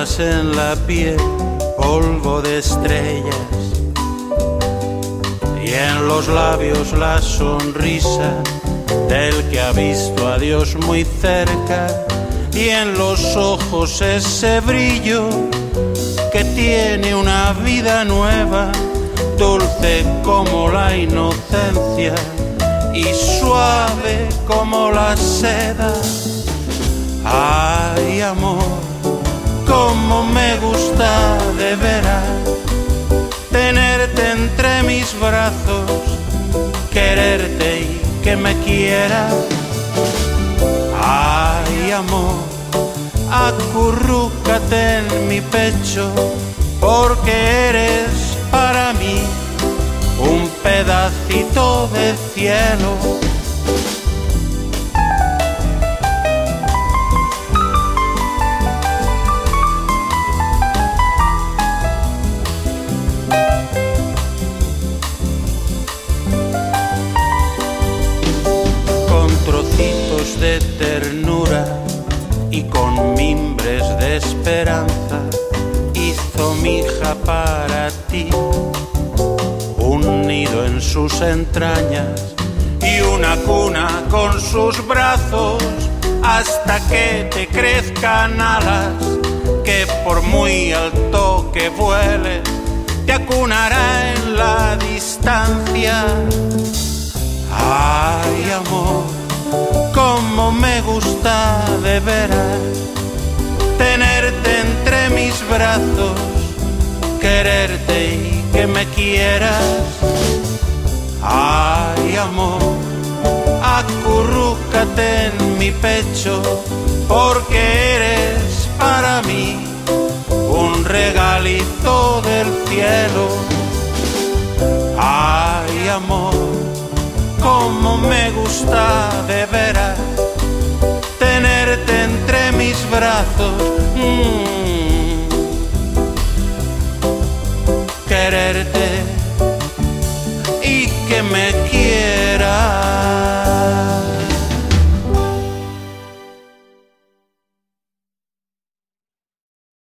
llevas en la piel polvo de estrellas y en los labios la sonrisa del que ha visto a Dios muy cerca, y en los ojos ese brillo que tiene una vida nueva, dulce como la inocencia y suave como la seda. Ay, amor, cómo me gusta de veras tenerte entre mis brazos, quererte y que me quieras. Ay, amor, acurrúcate en mi pecho, porque eres para mí un pedacito de cielo. Trocitos de ternura y con mimbres de esperanza hizo mi hija para ti un nido en sus entrañas y una cuna con sus brazos, hasta que te crezcan alas, que por muy alto que vueles te acunará en la distancia. Ay, amor, cómo me gusta de veras tenerte entre mis brazos, quererte y que me quieras. Ay, amor, acurrúcate en mi pecho, porque eres para mí un regalito del cielo. Ay, amor, cómo me gusta de ver